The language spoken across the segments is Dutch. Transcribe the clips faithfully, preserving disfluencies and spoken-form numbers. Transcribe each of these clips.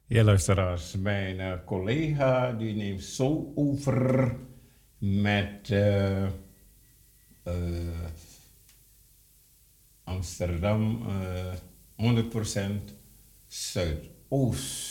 Ja, luisteraars, mijn uh, collega die neemt zo over met uh, uh, Amsterdam uh, honderd procent Zuidoost.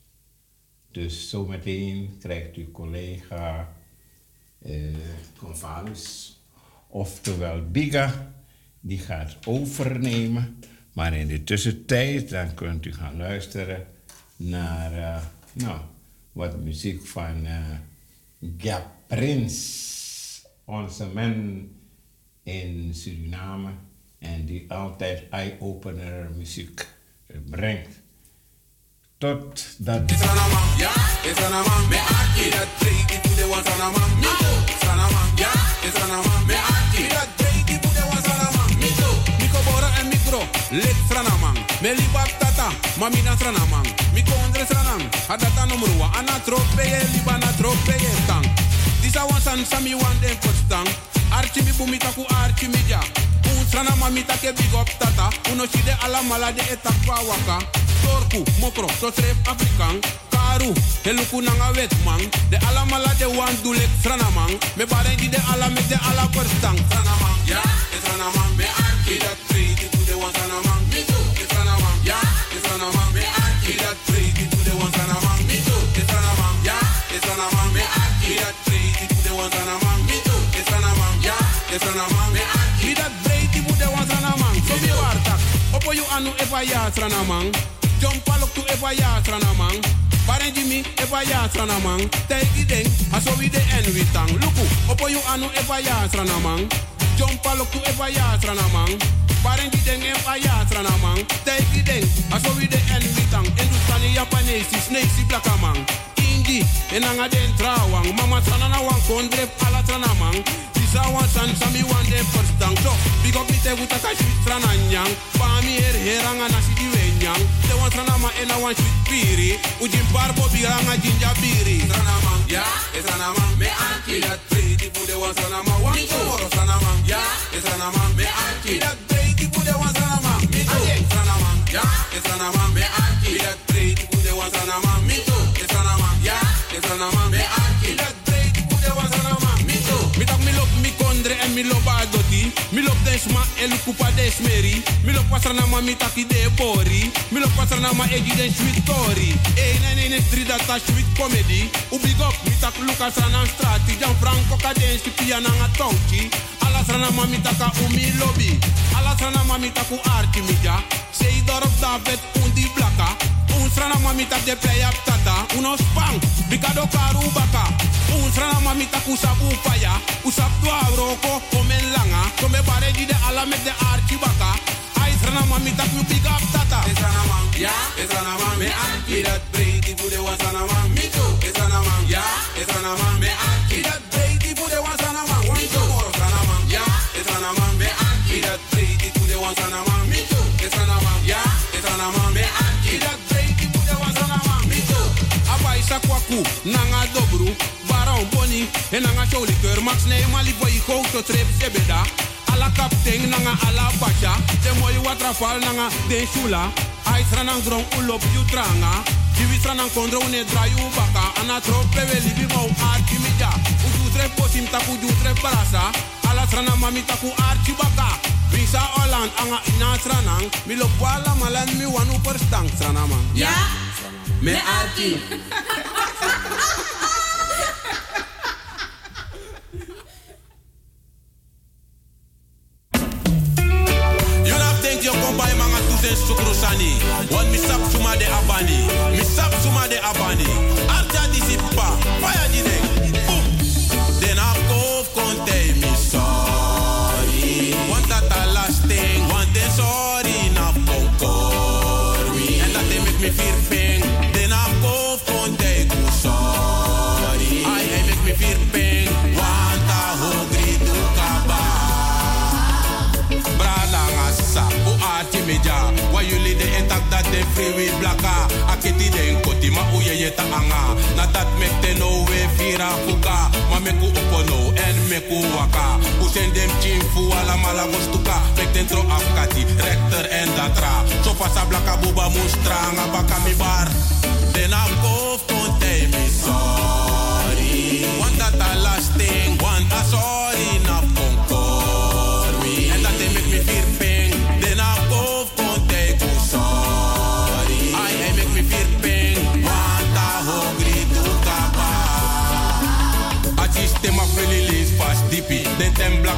Dus zometeen krijgt uw collega uh, Convalus, oftewel Biga, die gaat overnemen. Maar in de tussentijd dan kunt u gaan luisteren naar uh, nou, wat muziek van uh, Gap Prins, onze man in Suriname, en die altijd eye-opener muziek brengt. Tot dat. It's an amount, yeah, it's an amount. Me aki that break it to the ones an amount. Me too. It's an amount, yeah, it's an amount. Me aki that break it to the ones an amount. Me too. Miko bora en mikro, lit stranamang. Me liba tata, mami na stranamang. Miko ondre stranang, adata nomruwa. Ana trope ye liba na trope ye tang. Disa wansan sami wan den postang. Archi mi bumita ku archi mi ja. Un stranamang mi take big up tata. Uno shide ala mala de etapa waka. Torku, mokro, totrep Afrikaan. Karu, heluku nanga wetman. De alamala de wan dulek stranamang. Me barengi de ala met de ala korstang. Stranamang, ja, is stranamang. Me arki dat treiti to de wan stranamang. Me too, is stranamang, ja, is stranamang. Me arki dat treiti to de wan stranamang. Me too, is stranamang, ja, is stranamang. Me arki dat treiti to de wan stranamang. Me too, is stranamang, ja, is stranamang. Me arki dat treiti to de wan stranamang. So me wartak, opo you anu epa ya stranamang. Jump palok to eva ya tranamang. Barenji mi eva ya tranamang. Take deng, aso we de en we tang. Luku, opo you anu eva ya tranamang. Jump palok to eva ya tranamang. Barenji deng eva ya tranamang. Take deng, aso we de en we tang. Endustani Japanese, snakes blackamang. Indi, enanga den trawang. Mama tranana wang kondrep ala tranamang. Disa wan san sami wan den first tang. So, big up mi te gutaka shit trananyang. Pami her heranga nasi di wenyang. Te wan tranama ena wan shit piri. Ujim barbo biranga jinja biri. Tranamang, ya, es tranamang. Me anki dat pretty bude wan tranama. Wan toro tranamang, ya, es tranamang. Me anki dat pretty bude wan tranamang. Me too, tranamang, ya, es tranamang. Me anki dat pretty bude wan tranamang. Me too, es tranamang, ya, es tranamang. Me anki dat pretty bude wan tranamang. Me too. Mi tak mi lop mi kondre en mi lop adoti. Mi lop desma elu kupa desmeri. Mi lop pasranama mi taki de bori. Mi lop pasranama egi den sweet story. Hey, nene ne street data sweet comedy. U big up mi tak Lucas Ranan strati. Jan Franco kadensi piana nga tonchi. Alas ranama mi taka umi lobby. Alas ranama mi taku archi media. Sei dorp David undi blaka. Unsrana mamita de play up tata. Uno spang, bicado karubaka. Unsrana mamita kusabu paya. Usap tua broko, komen langa. Come baregi de ala met de archibaka. Aisrana mamita ku big up tata. Esrana man, ya, esrana man. Me anki dat breiti bude wasana man. Me too, esrana man, ya, esrana man. Me anki dat breiti bude wasana man. One two, esrana man, ya, esrana man. Me anki dat breiti bude wasana man. Me too, esrana man, ya, esrana man. Me anki dat Abaisa kwaku, nanga dobru, baron boni, en nanga showliker, max nee mali boy go to trip sebeda. Ala kapten nanga ala basha, de moy watrafal nanga den shula. Aisra nang drong ulop yutranga, divisra nang kondro ne drayu baka, ana trope we libi mau archi media. Uju tre posim taku ju tre barasa, ala srana mami taku archi baka. Visa Holland anga ina sranang, mi lop wala malan mi wanu per stang srana man. Ja? Me archi. You not think you come by manga to sen sukrusani. One mi sap suma de abani. Mi sap suma de abani. Archa disipa. Fire di dek. Boom. Then I go contain me sorry. Want that a last thing. Want the sorry na concord me. And that they make me feel pain. Why you lead the attack that they free with blacka? Aketi den koti ma uye yeta anga. Na that make they know we fira fuka. Ma meku upono en meku waka. Usen dem chinfu ala mala gostuka. Make them throw afkati, rector en datra. So fasa blacka buba mustra nga baka mi bar. Den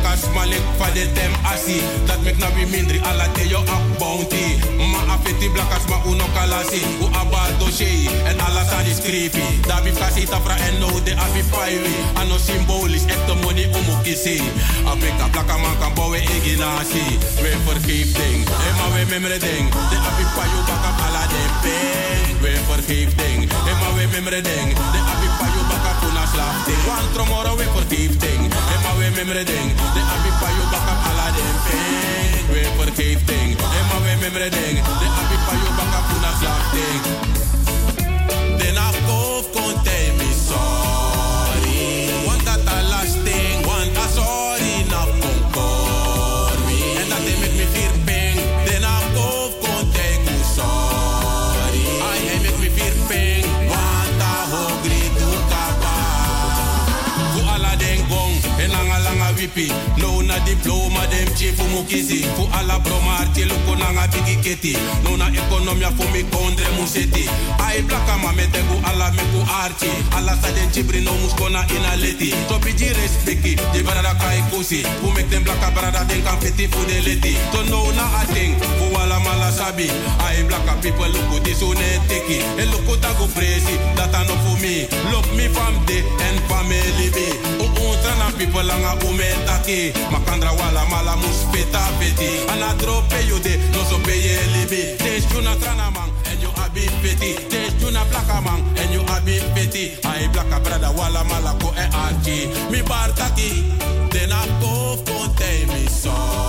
blakas malik fa de tem asi. Dat mek na bi mindri ala te yo up bounty. Ma afeti blakas ma uno kalasi. U abado shei en ala sa di scripi. Da bi kasi tafra en no de abi paiwi. Ano symbolisch echte money umu kisi. Abeka blaka man kan bouwen iginasi. We vergifting, ema we memre ding. De abi payo baka ala de ping. We vergifting, ema we memre ding. De abi payo baka puna slafting. One tomorrow we vergifting, ema we memre ding. De abi payo baka ala de ping. We vergifting, ema we memre ding. De abi payo baka puna slafting. Den a kof contain me sorry. Want that a last thing, want a sorry na concord me. And that they make me feel pain. Den a kof contain me sorry. I make me feel pain. Want a hungry to kaba. Fu ala den gong, en langa langa wipi. No na diploma dem chief mukizi. Fu ala bromar tiluko nanga bigi keti. No na economia fu mi kondre museti. Ai blaka ma metengu ala meku archi. Ala sa den chibri no muskona ina leti. To biji respecti, di barada kai kusi. Fu mek den blaka barada den kan feti fu de leti. To no na ating, fu wala mala sabi. Ai blaka people luku disune teki. E luku tagu presi, data no fu mi. Look me from the and family be. U untra na people langa umetaki. Makandra wala mala muspeta feti. Ana drope you de, no so peye libi. Change you na trana man, and you a bit petty. Change you na blaka man, and you a bit petty. I blaka brada wala mala ko e archi. Mi bartaki, then I go contain me so.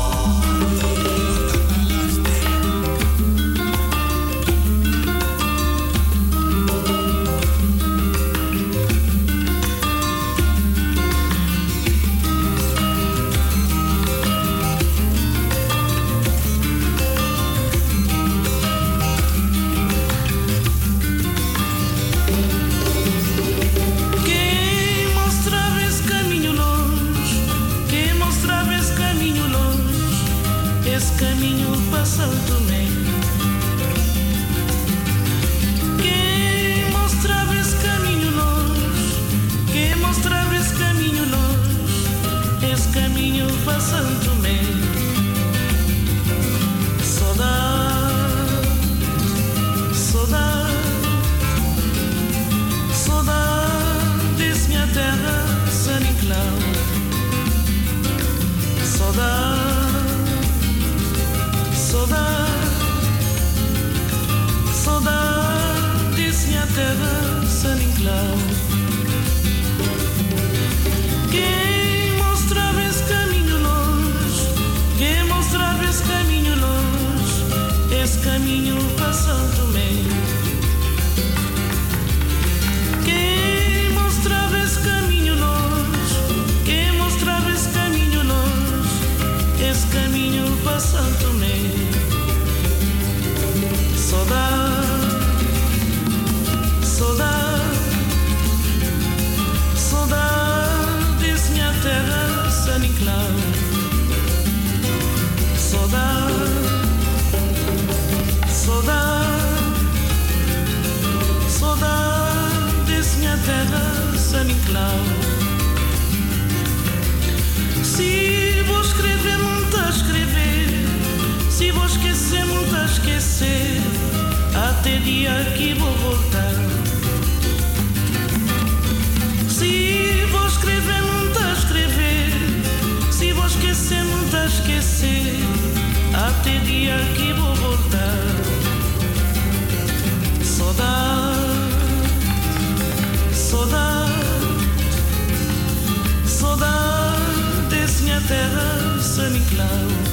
Caminho passando me. Quem mostrava esse caminho longe, quem mostrava esse caminho longe, esse caminho passando me. Saudade, saudade, saudade desse minha terra, San Inclau. Saudade. Saudade, saudade desse minha terra, San Inclau. Quem mostrava esse caminho longe, quem mostrava esse caminho longe, esse caminho passando-me. Quem mostrava esse caminho longe, quem mostrava esse caminho longe, esse caminho passando-me. Saudade, saudade, saudade desse minha terra, San Inclau. Saudade, saudade, saudade desse minha terra, San Inclau. Se vou escrever, muito a escrever. Se vou esquecer, muito a esquecer. Até dia que vou voltar. Se vou escrever, muito a escrever. Se vou esquecer, muito a esquecer. Até dia que vou voltar. Saudade, saudade, saudade desse minha terra, San Inclau.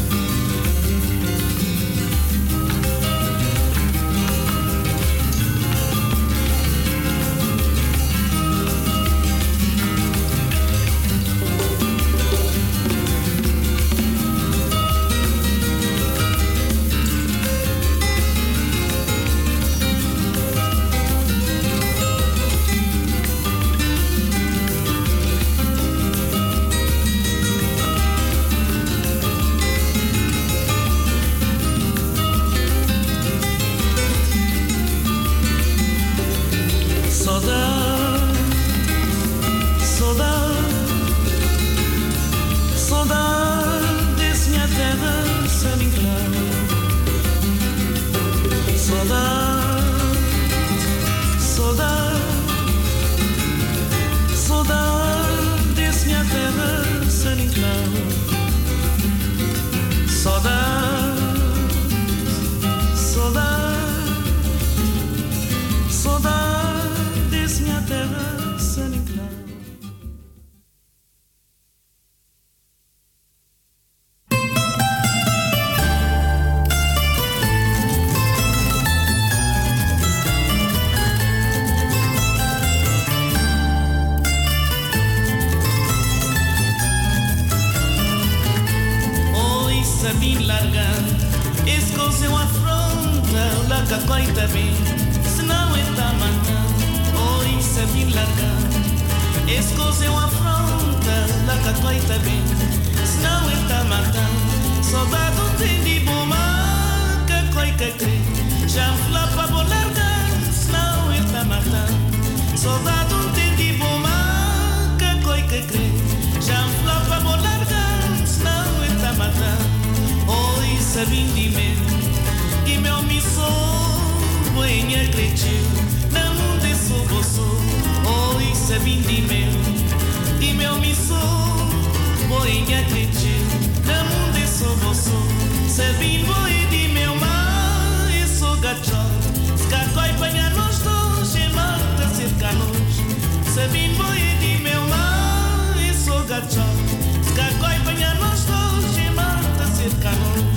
Escose uma afronta, la cacoita bem, se não é tamanã, oi se me larga. Escose uma afronta, la cacoita bem, se não é tamanã, soldado tem de bomba, cacoita crê, já flapa bo larga, se não é tamanã, soldado tem de bomba, cacoita crê, já flapa bo larga, se não é tamanã, oi se vim meu, que meu missão, boinha cretiu, não mundo é só você, oi se vim meu, que meu missão, boinha cretiu, não mundo é só você, se vim boi de meu mar, é só gacho, escacoi panha nós dois, e mata cerca-nos, se vim boi de meu mar, é só gacho, escacoi panha nós dois, e mata cerca-nos.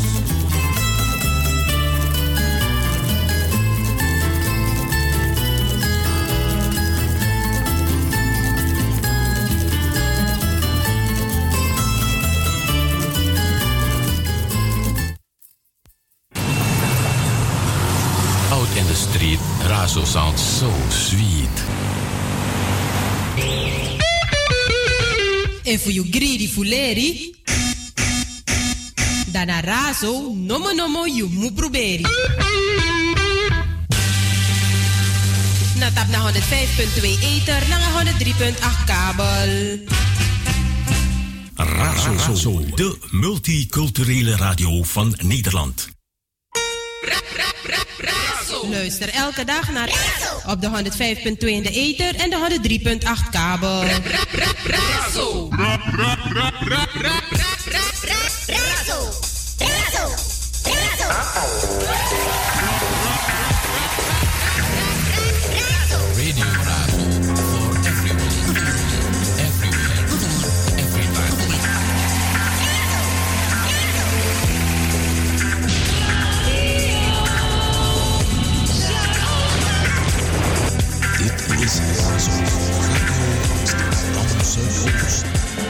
In the street, Razo sounds so sweet. E for you greedy fuleri, dan a Razo, nomo nomo you mu proberi. Na tap na honderdvijf komma twee ether, na honderddrie komma acht kabel. Razo, de multiculturele radio van Nederland. Luister elke dag naar op de honderdvijf komma twee in de ether en de honderddrie komma acht kabel. Radio Razo for everyone, everywhere, every time. Dit is Razo, Radio Amsterdam Zuidoost.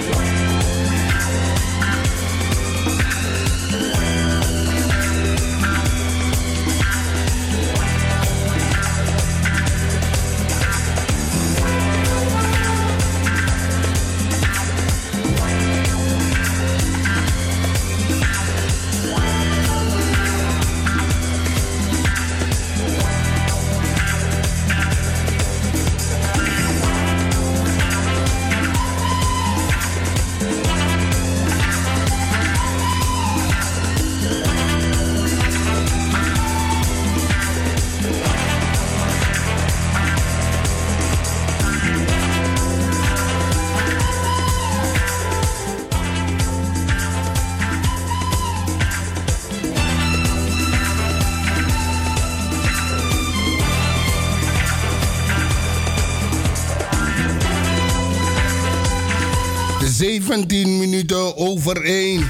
zeventien minuten over één.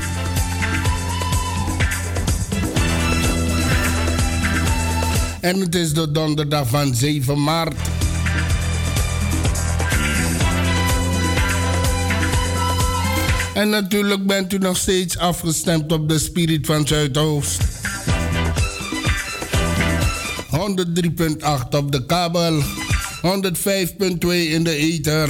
En het is de donderdag van zeven maart. En natuurlijk bent u nog steeds afgestemd op de Spirit van Zuidoost. honderddrie komma acht op de kabel, honderdvijf komma twee in de ether.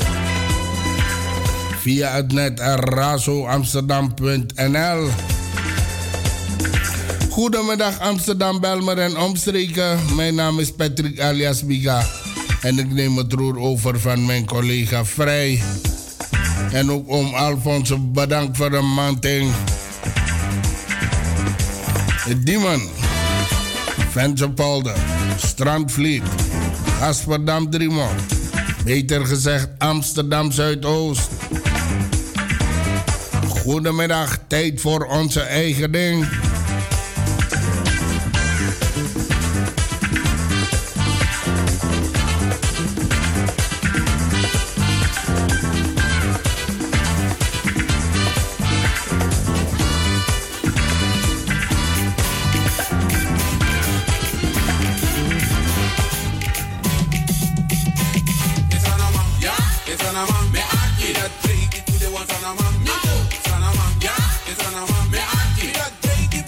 Via het net razo amsterdam punt n l. Goedemiddag Amsterdam, Belmer en omstreken. Mijn naam is Patrick alias Biga. En ik neem het roer over van mijn collega Vrij. En ook oom Alfonso, bedankt voor de manting. Diemen, Vensterpolder, Strandvliet, Gasperdam Driemond. Beter gezegd Amsterdam Zuidoost. Goedemiddag, tijd voor onze eigen ding. Sanama, yeah, it's Sanama, me aki.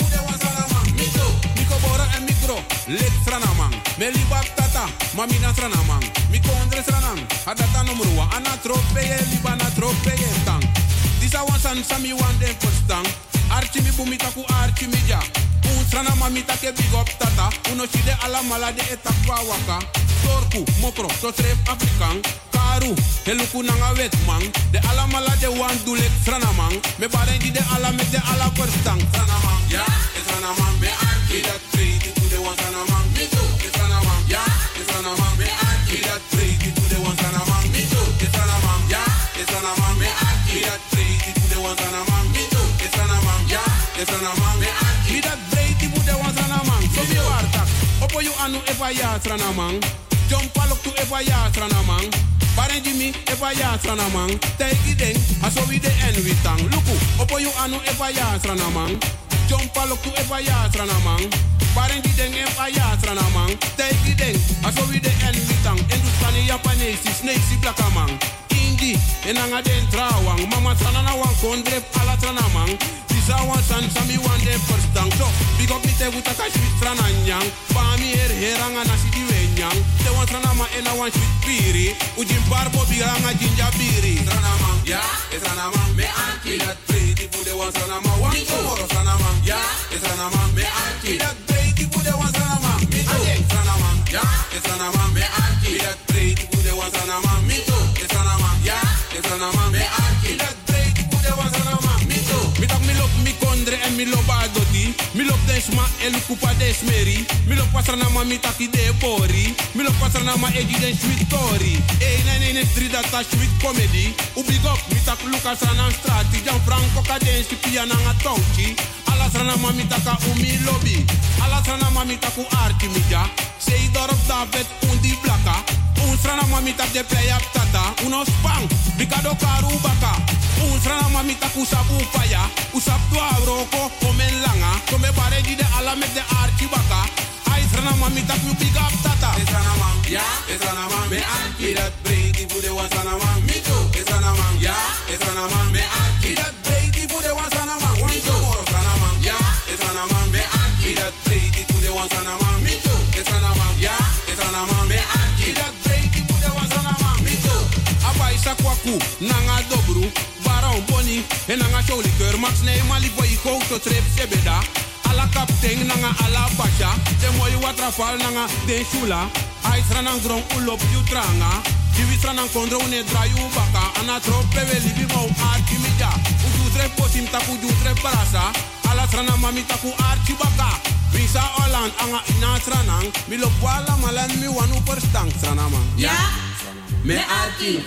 lek sranamang. Me liba tata, mami na sranamang. Mi kondre sranang, adata nomruwa. Ana trope ye liba na trope ye tang. Disa wansan sami wan den postang. Archi mi bumita ku archi mi ja. Un sranama mi take big up tata. Uno shide ala mala de etakwa waka. Torku, mokro, to trep Afrikan. Karu, heluku nanga wetman. De ala mala de wan dulek sranamang. Me barenji de ala me de ala postang. Sranamang, ja, es sranamang. Me archi dat trade to de wan sranamang. Me too, es sranamang, ja, es sranamang. Me archi dat trade to de wan sranamang. Me too, es sranamang, ja, es sranamang. Me archi dat trade to de wan sranamang. Me too, es sranamang, ja, es sranamang. Me archi dat trade to de wan sranamang. So mi wartak, opo you anu efa ya sranamang. Jump alok to efa ya sranamang. Barenji mi efa ya sranamang. Take den, aso we de en we tang. Luku, opo you anu efa ya sranamang. Jump alok to efa ya sranamang. Barenji den efa ya sranamang. Take den, aso we de en we tang. Endustani Japanese, snakes blackamang. Indi, enanga den trawang. Mama sanana wan kondrep ala sranamang. Disa wan san sami wan den first tang. So, big up mi te wutaka shwit srananyang. Pami er heranga nasi di wenyang. Te wan sranama ena wan shwit piri. Ujim barbo biranga jinja biri. Sranamang, ja, es sranamang. Me anki dat pretty fu de wan sranama. Wan tomorrow sranamang, ja, es sranamang. Me anki dat pretty fu de wan sranamang. Me too, sranamang, ja, es sranamang. Me anki dat pretty fu de wan sranamang. Me too, es sranamang, ja, es sranamang. Me anki dat pretty fu de wan sranamang. Me too. Mi tak mi lop mi kondre en mi lop adoti. Mi lop den sma el kupa des meri. Mi lop pasranama mi taki de bori. Mi lop pasranama egi den sweet story. Hey, nine nine street dat a sweet comedy. U big up mi tak Lucas Ranan strati. Jan Franco kadensi piana nga tonchi. Ala sranama mi taka umi lobby. Ala sranama mi taku arti mi ja. Sei dorp David undi blaka. Un sranama mi tak de play up tata. Uno spang, bikado karu baka. Un sranama mi taku sabu paya. Usap dua broko komen langa. Come bareji de ala met de arti baka. Ai sranama mi taku big up tata. Es sranama, ja, es sranama. Me anki dat breedi fu de wan sranama. Me too, es sranama, ja, es sranama. Me anki dat breedi fu de wan sranama. Me too, sranama, ja, es sranama. Me anki dat breedi fu de wan sranama. Me too, es sranama, ja, es sranama. Me anki dat breedi fu de wan sranama. Me too. Abai sakwaku nanga dobru. Baron boni en nanga show liqueur. Max nee mali boy ko to trip sebeda. Ala kapten nanga ala basha. De moy watrafal nanga de shula. Ai sranang drong ulop yutranga. Divi sranang kondro une drayu baka. Ana trope we libi mau archi media. Udu tre posim taku du tre parasa. Ala sranang mami taku archi baka. Visa Holland anga ina sranang. Mi lop wala malan mi wanu per stang sranama. Ja? Me archi.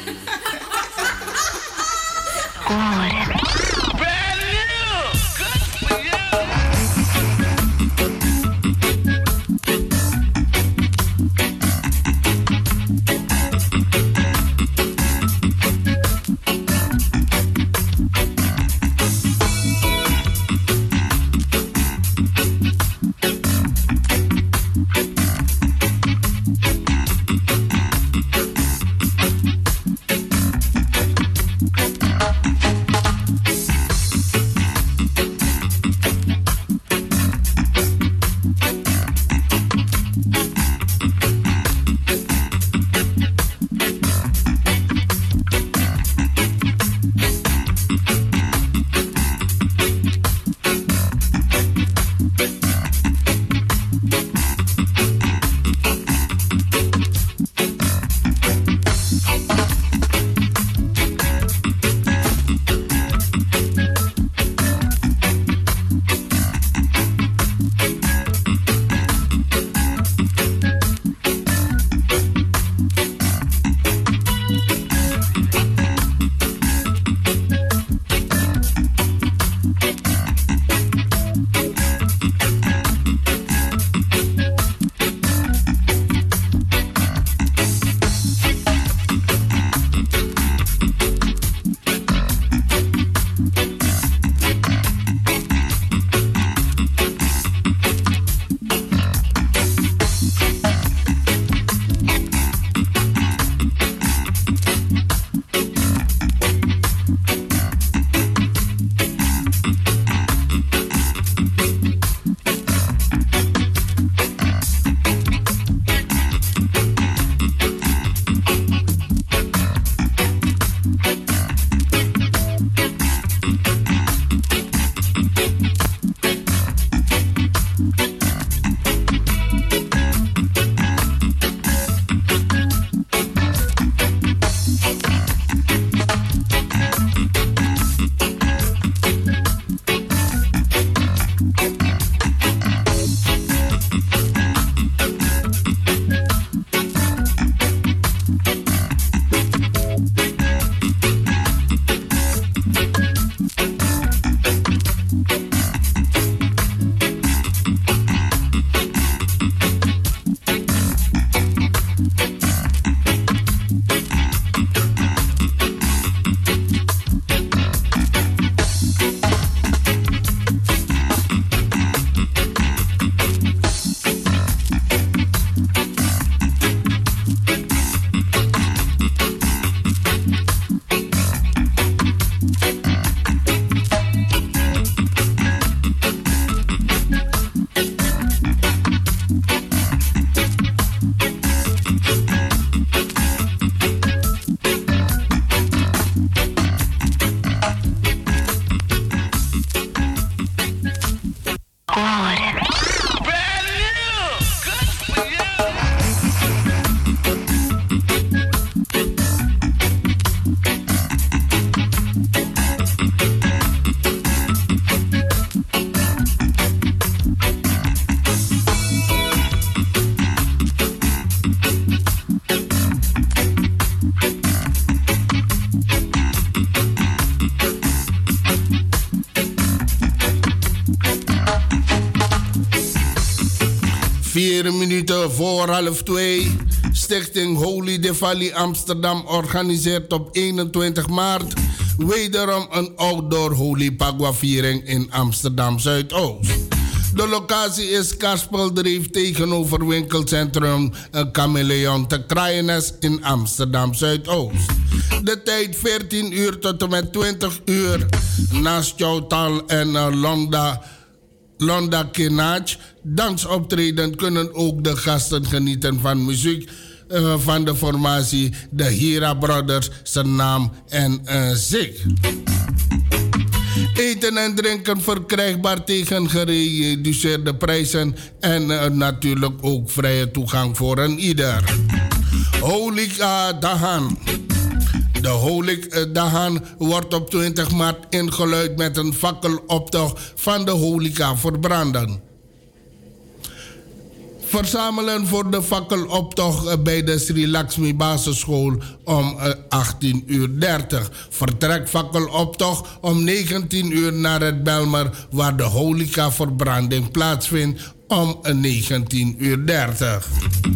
vier minuten voor half twee. Stichting Holy Diwali Amsterdam organiseert op eenentwintig maart wederom een outdoor Holy Pagwa viering in Amsterdam Zuidoost. De locatie is Kaspeldreef tegenover winkelcentrum Chameleon te Kraaienest in Amsterdam Zuidoost. De tijd veertien uur tot en met twintig uur. Naast Jouwtal en uh, Londa, Londa Kinach dansoptreden kunnen ook de gasten genieten van muziek uh, van de formatie de Hira Brothers, zijn naam en uh, Zig. Eten en drinken verkrijgbaar tegen gereduceerde prijzen en uh, natuurlijk ook vrije toegang voor een ieder. Holika Dahan. De Holik Dahan wordt op twintig maart ingeluid met een fakkeloptocht van de Holika verbranden. Verzamelen voor de fakkeloptocht bij de Sri Lakshmi Basisschool om achttien uur dertig. Vertrek fakkeloptocht om negentien uur naar het Belmer, waar de Holika verbranding plaatsvindt om negentien uur dertig.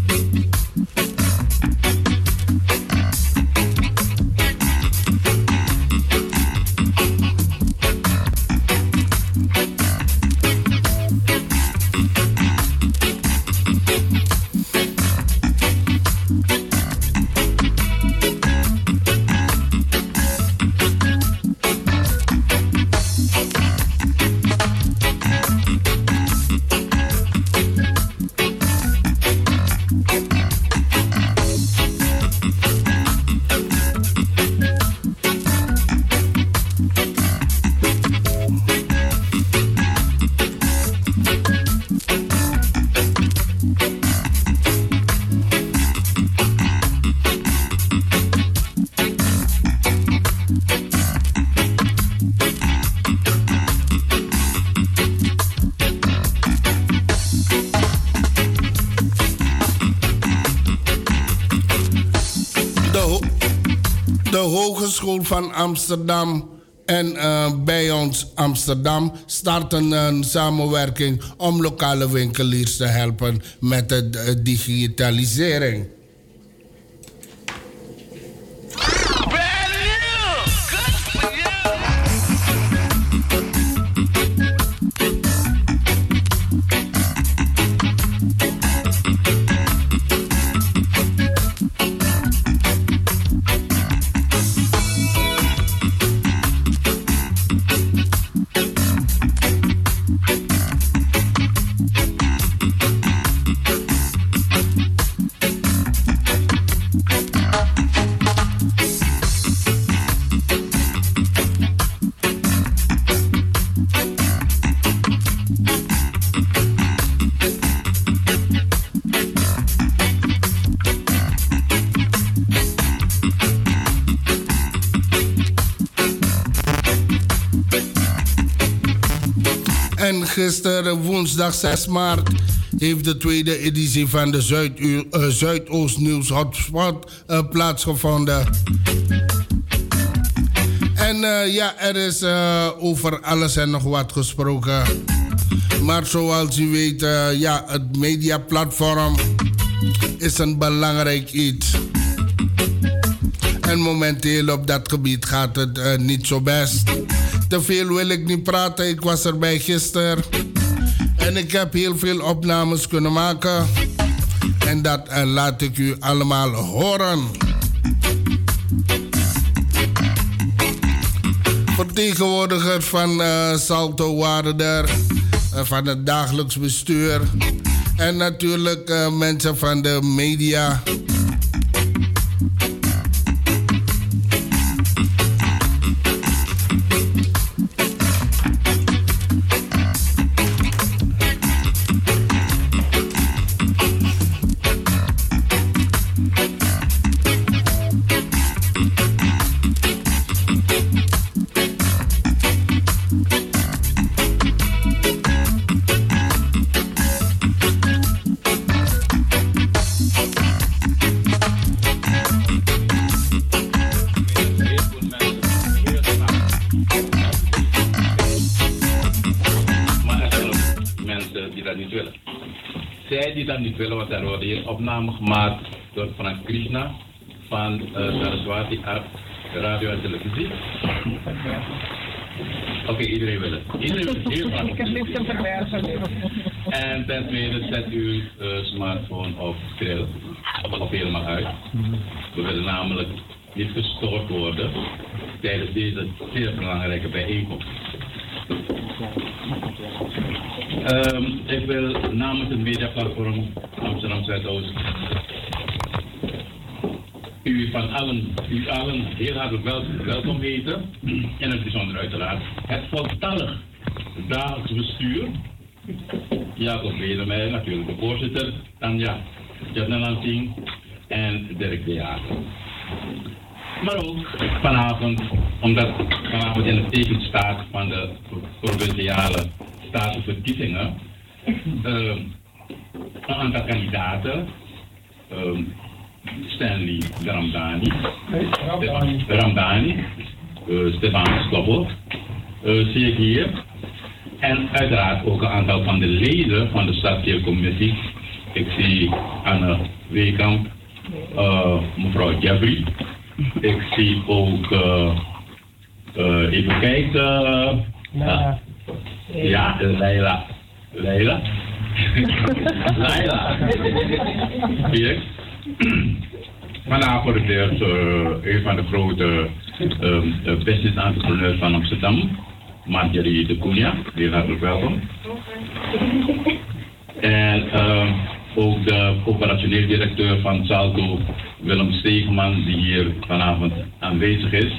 Hogeschool van Amsterdam en uh, bij ons Amsterdam starten een samenwerking om lokale winkeliers te helpen met de uh, digitalisering. En gisteren, woensdag zes maart, heeft de tweede editie van de Zuid- uh, Zuidoost Nieuws Hotspot uh, plaatsgevonden. En uh, ja, er is uh, over alles en nog wat gesproken. Maar zoals u weet, uh, ja, het mediaplatform is een belangrijk iets. En momenteel op dat gebied gaat het uh, niet zo best. Te veel wil ik niet praten. Ik was erbij gisteren. En ik heb heel veel opnames kunnen maken. En dat uh, laat ik u allemaal horen. Vertegenwoordigers van uh, Salto waren er. Uh, van het dagelijks bestuur. En natuurlijk uh, mensen van de media. die dat niet willen, want er wordt hier opname gemaakt door Frank Krishna van uh, Saraswati Art Radio en Televisie. Oké, okay, iedereen wil het. Iedereen wil het heel graag. Ik heb niks te verbergen. En ten tweede, zet uw uh, smartphone op stil. Of helemaal uit. We willen namelijk niet gestoord worden tijdens deze zeer belangrijke bijeenkomst. Um, ik wil namens het mediaplatform Amsterdam Zuidoost u van allen, u allen heel hartelijk wel, welkom heten. En het bijzonder uiteraard het voltallig dagelijks bestuur. Jacob Wedemeijer, natuurlijk de voorzitter. Tanja Jadnalanting en Dirk de Jager. Maar ook vanavond, omdat vanavond in het teken staat van de provinciale statenverkiezingen, uh, een aantal kandidaten, uh, Stanley Ramdani, Ramdani, Ramdani uh, Stefan Stoppel, uh, zie ik hier. En uiteraard ook een aantal van de leden van de stadscommissie. Ik zie Anne Weekamp, uh, mevrouw Jeffrey. Ik zie ook, uh, uh, even kijken, uh, ja, Leila. Leila. Leila. Hier. Vandaag voor het eerst uh, een van de grote uh, business entrepreneurs van Amsterdam, Marjorie de Cunha. Heel hartelijk welkom. En uh, ook de operationeel directeur van Salto, Willem Steegman, die hier vanavond aanwezig is.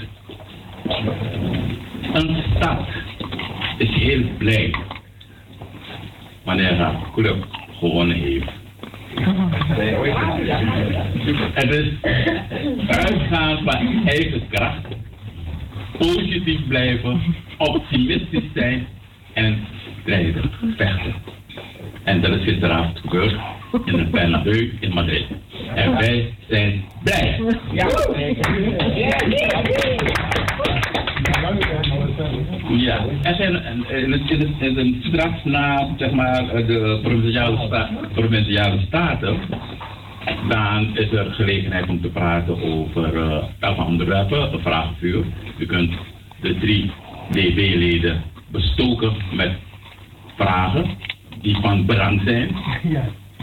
Een stad is heel blij wanneer haar club gewonnen heeft. Het is uitgaan van eigen kracht, positief blijven, optimistisch zijn en strijden, vechten. En dat is gisteravond gebeurd in het Bernabeu in Madrid. En wij zijn blij. Ja. Ja, er zijn in het, in het, in het, straks na zeg maar, de provinciale, sta, provinciale staten, dan is er gelegenheid om te praten over uh, elke onderwerpen, een vraagvuur. U kunt de drie D B-leden bestoken met vragen die van belang zijn. Ja.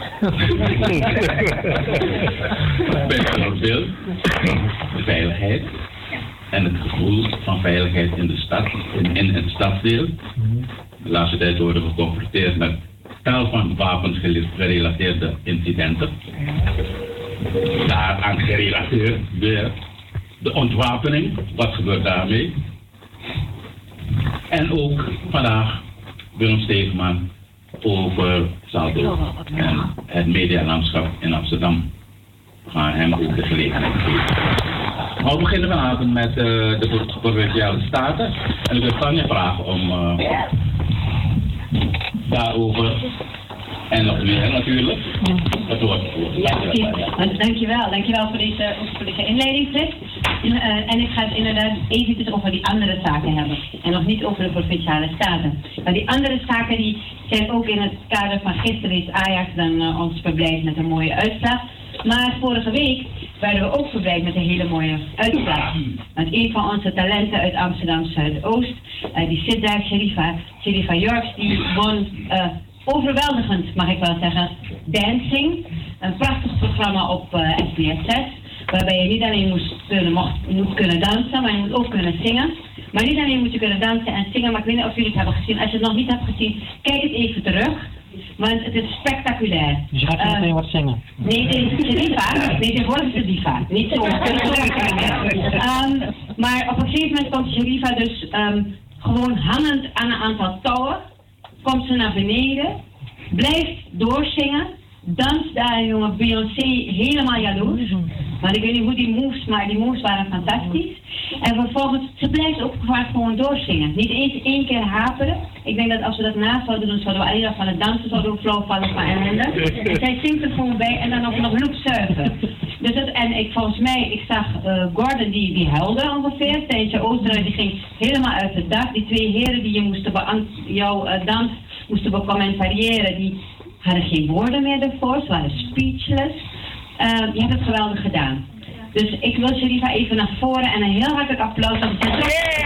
Bijvoorbeeld de veiligheid en het gevoel van veiligheid in de stad, in, in het stadsdeel. De laatste tijd worden we geconfronteerd met tal van wapens gerelateerde incidenten. Daaraan gerelateerd weer de ontwapening, wat gebeurt daarmee? En ook vandaag Willem Steegman over Salto en het medialandschap in Amsterdam. We gaan hem ook de gelegenheid geven. Maar we beginnen vanavond met uh, de provinciale staten. En ik wil Tanja vragen om uh, daarover en nog meer natuurlijk het woord te voeren. Ja, precies. Dankjewel. Dankjewel voor deze, voor deze inleiding. Uh, en ik ga het inderdaad eventjes over die andere zaken hebben. En nog niet over de provinciale staten. Maar die andere zaken die zijn ook in het kader van gisteren is Ajax dan uh, ons verblijd met een mooie uitslag. Maar vorige week werden we ook verblijd met een hele mooie uitslag. Want een van onze talenten uit Amsterdam Zuidoost, uh, die zit daar, Sherifa, Sherifa Yorks, die won uh, overweldigend, mag ik wel zeggen, Dancing. Een prachtig programma op uh, S B S zes. Waarbij je niet alleen moest kunnen, mocht, moet kunnen dansen, maar je moet ook kunnen zingen. Maar niet alleen moet je kunnen dansen en zingen, maar ik weet niet of jullie het hebben gezien. Als je het nog niet hebt gezien, kijk het even terug. Want het is spectaculair. Dus je gaat uh, meteen wat zingen? Nee, dit is de diva. Nee, tegenwoordig is de diva. Niet zo. um, maar op een gegeven moment komt Sherifa dus um, gewoon hangend aan een aantal touwen. Komt ze naar beneden. Blijft doorzingen. Danst daar, jongen, Beyoncé helemaal jaloers. Want ik weet niet hoe die moves, maar die moves waren fantastisch. En vervolgens, ze blijft ook vaak gewoon doorzingen. Niet eens één keer haperen. Ik denk dat als we dat na zouden doen, zouden we alleen nog van het dansen zouden we flauw vallen van ellende. En zij zingt er gewoon bij en dan ook nog loopzuiver. Dus dat, en ik, volgens mij, ik zag uh, Gordon, die, die huilde ongeveer. Stijntje Oosterhuis, die ging helemaal uit het dak. Die twee heren die je moesten jouw uh, dans moesten becommentariëren, die hadden geen woorden meer ervoor, ze waren speechless. Uh, je hebt het geweldig gedaan. Dus ik wil Sharifa even naar voren en een heel hartelijk applaus. Dat het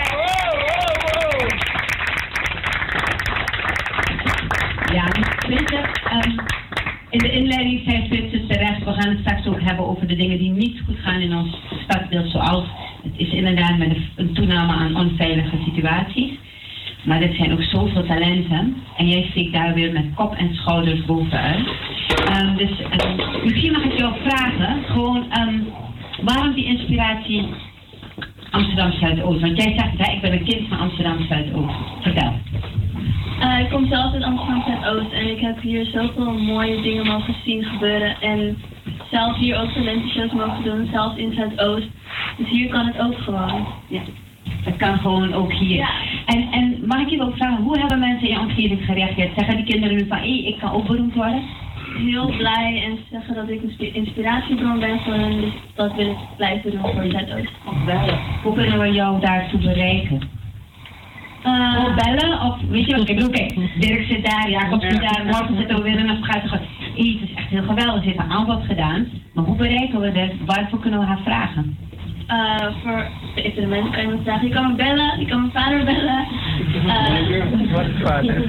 ja, weet je, um, in de inleiding zei Frits terecht, we gaan het straks ook hebben over de dingen die niet goed gaan in ons stadsbeeld, zoals het is inderdaad met een toename aan onveilige situaties. Maar er zijn ook zoveel talenten en jij steekt daar weer met kop en schouders bovenuit. Um, dus um, misschien mag ik jou vragen, gewoon um, waarom die inspiratie Amsterdam Zuidoost? Want jij zegt, hè, ik ben een kind van Amsterdam Zuidoost. Vertel. Uh, ik kom zelf uit Amsterdam Zuidoost en ik heb hier zoveel mooie dingen mogen zien gebeuren. En zelf hier ook talentenshows mogen doen, zelfs in Zuidoost. Dus hier kan het ook gewoon. Ja. Het kan gewoon ook hier. Ja. En, en mag ik je ook vragen, hoe hebben mensen in je omgeving gereageerd? Zeggen die kinderen nu van, hé, ik kan ook beroemd worden? Heel blij en zeggen dat ik een inspiratiebron ben voor hen, dus dat wil ik blijven doen voor Zuidoost. Hoe kunnen we jou daartoe bereiken? Uh, of bellen, of weet je wat ik bedoel, kijk, Dirk zit daar, Jacob zit daar, morgen zitten we weer in een vergadering. Hey, het is echt heel geweldig, ze heeft een aanbod gedaan, maar hoe bereiken we dit? Waarvoor kunnen we haar vragen? Uh, voor de evenementen kan je me vragen. Je kan me bellen, je kan mijn vader bellen. Uh, Wat is vader?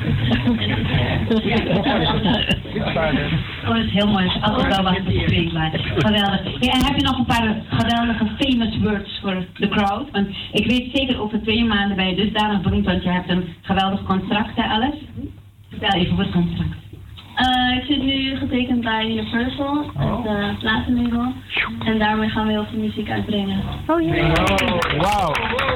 Oh, dat is heel mooi, dat is altijd wel wat bespreekbaar. Geweldig. Ja, en heb je nog een paar geweldige famous words voor de crowd? Want ik weet zeker over twee maanden ben je dusdanig beroemd, want je hebt een geweldig contract, hè Alice? Vertel even voor het contract. Uh, ik zit nu getekend bij Universal, het uh, platenlabel. En daarmee gaan we heel veel muziek uitbrengen. Oh ja. Yeah. Wauw.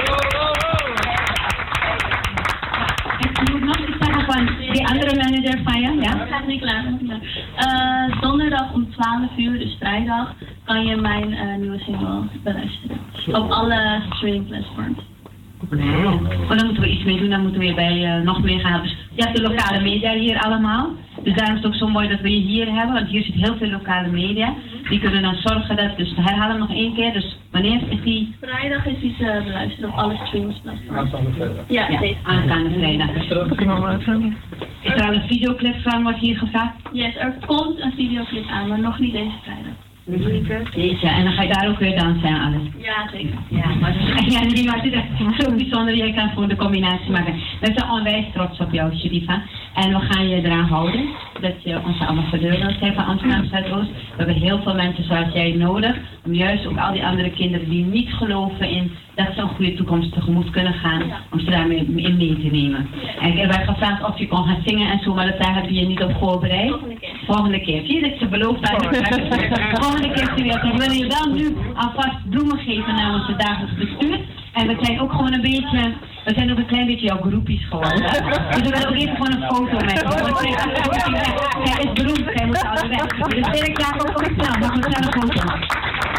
En je moet nog iets zeggen van die andere manager van je, ja? Dat gaat niet klaar. Uh, donderdag om twaalf uur, dus vrijdag, kan je mijn uh, nieuwe single beluisteren. Op alle streaming platforms. Nee. Maar dan moeten we iets mee doen, dan moeten we weer bij uh, nog meer gaan. Dus je hebt de lokale media hier allemaal. Dus daarom is het ook zo mooi dat we je hier hebben, want hier zit heel veel lokale media. Die kunnen dan zorgen dat, dus we herhalen nog één keer, dus wanneer is die? Vrijdag is die te beluisteren op alle streamingsplatforms. Aanstaande vrijdag. Ja, ja, aanstaande vrijdag. Is er al een videoclip van, wordt hier gevraagd? Yes, er komt een videoclip aan, maar nog niet deze vrijdag. Jeetje, en dan ga je daar ook weer dansen en alles. Ja, zeker. Ja, maar het is, ja, nee, maar het is echt zo bijzonder. Jij kan gewoon de combinatie maken. We zijn onwijs trots op jou, Sharifa. En we gaan je eraan houden dat je onze ambassadeur wilt zijn van Amsterdam Zuidoost. We hebben heel veel mensen zoals jij nodig. Om juist ook al die andere kinderen die niet geloven in dat ze een goede toekomst tegemoet kunnen gaan. Om ze daarmee in mee te nemen. En ik heb gevraagd of je kon gaan zingen en zo, maar dat daar heb je je niet op voorbereid. Volgende keer. Volgende keer. Zie je dat ze belooft aan de volgende keer serieus. Ik wil je dan nu alvast bloemen geven namens het dagelijks bestuur. En we zijn ook gewoon een beetje, we zijn ook een klein beetje jouw groepies geworden. We doen ook even gewoon een foto met je. Want zij is beroemd, zij moet altijd weg. Dus Dirk, Jacob, kom snel, mag we snel een foto maken.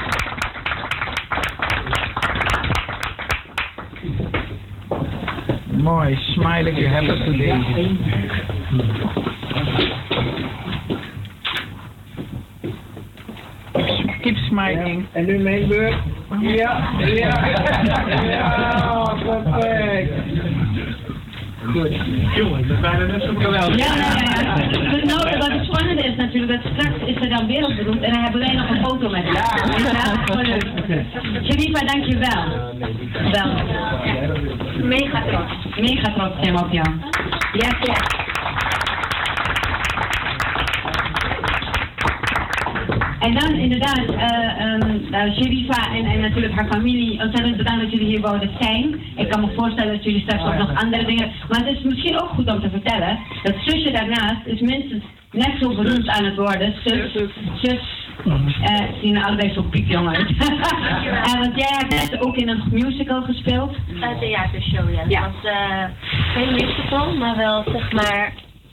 Mooi, smiling, you have it today. Keep smiling. En nu mijn beurt. Ja, ja, ja, perfect. Goed. Jongen, dat waren net zo geweldig. Ja, ja, ja. Dus nou, wat het spannende is natuurlijk, dat straks is er dan wereldberoemd en dan hebben wij nog een foto met haar. Ja, Sharifa, dankjewel. Wel. Mega trots. Mega trots zijn we op jou. Ja, ja. En dan inderdaad, uh, um, uh, Sharifa en, en natuurlijk haar familie, ontzettend bedankt dat jullie hier wouden zijn. Ik kan me voorstellen dat jullie straks ook nog andere dingen... Maar het is misschien ook goed om te vertellen, dat zusje daarnaast is minstens net zo beroemd aan het worden. Zus, zus, uh, zien er allebei zo piepjong uit. En want jij hebt net ook in een musical gespeeld. Een theatershow, ja. Dat Ja. was uh, geen musical, maar wel zeg maar...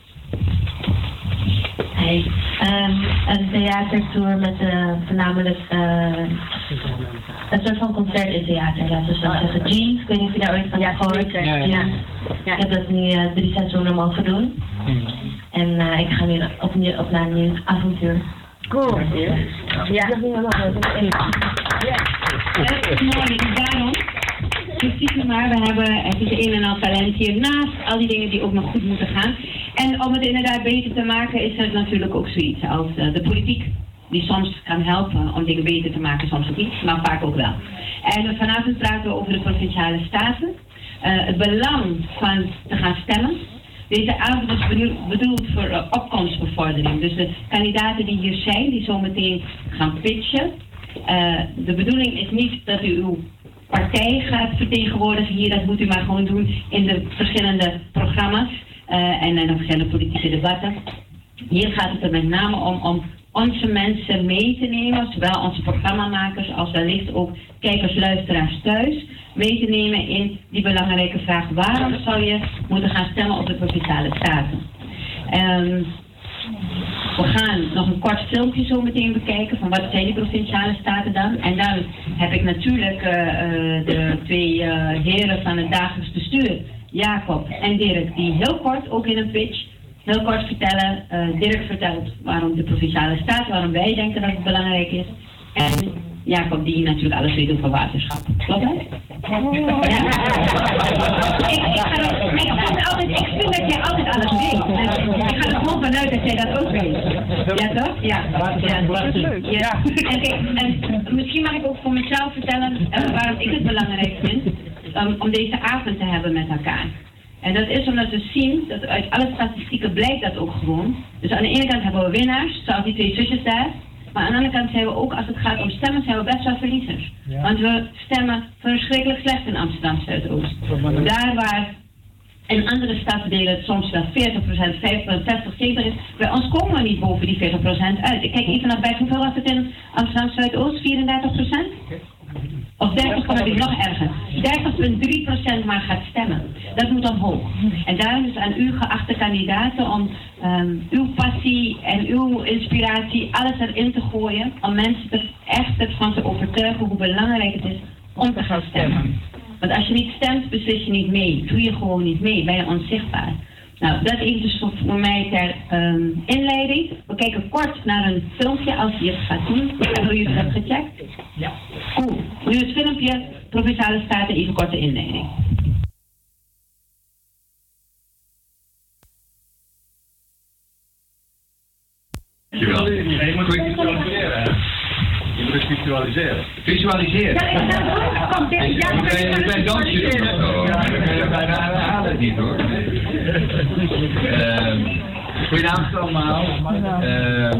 Hey, um, een theatertour met uh, voornamelijk uh, een soort van concert in theater, laten we zo zeggen. Jeans, ik weet niet of je daar ooit van hebt gehoord. Ja, ja. Ja. Ja, ik heb dat nu uh, drie seizoenen mogen doen. En uh, ik ga nu opnieuw op naar een nieuw avontuur. Cool. Ja. Ja. Dat is mooi, daarom precies maar. We hebben, het is een en al talent hier naast al die dingen die ook nog goed moeten gaan. En om het inderdaad beter te maken is het natuurlijk ook zoiets als uh, de politiek. Die soms kan helpen om dingen beter te maken, soms ook niet, maar vaak ook wel. En vanavond praten we over de provinciale staten. Uh, het belang van te gaan stemmen. Deze avond is bedoeld, bedoeld voor uh, opkomstbevordering. Dus de kandidaten die hier zijn, die zometeen gaan pitchen. Uh, de bedoeling is niet dat u uw partij gaat vertegenwoordigen hier. Dat moet u maar gewoon doen in de verschillende programma's uh, en in de verschillende politieke debatten. Hier gaat het er met name om om onze mensen mee te nemen, zowel onze programmamakers als wellicht ook kijkers, luisteraars thuis, mee te nemen in die belangrijke vraag: waarom zou je moeten gaan stemmen op de provinciale staten? Um, we gaan nog een kort filmpje zo meteen bekijken van wat zijn die provinciale staten dan. En dan heb ik natuurlijk uh, uh, de twee uh, heren van het dagelijks bestuur, Jacob en Dirk, die heel kort ook in een pitch heel kort vertellen. Uh, Dirk vertelt waarom de provinciale staat, waarom wij denken dat het belangrijk is. En Jacob die natuurlijk alles weet over waterschap. Klopt dat? Ja. ik, ik, ga er, ik, vind altijd, ik vind dat jij altijd alles weet. Dus ik ga er gewoon vanuit dat jij dat ook weet. Ja toch? Ja. Ja. Ja. En, kijk, en misschien mag ik ook voor mezelf vertellen uh, waarom ik het belangrijk vind um, om deze avond te hebben met elkaar. En dat is omdat we zien, dat uit alle statistieken blijkt dat ook gewoon. Dus aan de ene kant hebben we winnaars, zoals die twee zusjes daar. Maar aan de andere kant zijn we ook, als het gaat om stemmen, zijn we best wel verliezers. Ja. Want we stemmen verschrikkelijk slecht in Amsterdam Zuidoost. Daar waar in andere stadsdelen het soms wel veertig procent, vijftig procent, zestig, zeventig is. Bij ons komen we niet boven die veertig procent uit. Ik kijk even naar bij, hoeveel was het in Amsterdam Zuidoost? vierendertig procent? Of dertig komma drie, nog erger. dertig komma drie procent maar gaat stemmen. Dat moet omhoog. En daarom is aan u, geachte kandidaten, om um, uw passie en uw inspiratie, alles erin te gooien, om mensen er echt ervan te overtuigen hoe belangrijk het is om te gaan stemmen. Want als je niet stemt, beslis je niet mee. Doe je gewoon niet mee. Ben je onzichtbaar. Nou, dat even dus voor mij ter um, inleiding. We kijken kort naar een filmpje als je het gaat doen. Hebben jullie dat gecheckt? Ja. Cool. Nu het filmpje, Provinciale Staten, even korte inleiding. Dankjewel. Nee, je moet het visualiseren, hè? Je moet het visualiseren. Visualiseren? Ja, ik ga het ook. Ik ben dansje doen. Ja, we halen het niet, hoor. Goedenavond allemaal. Uh,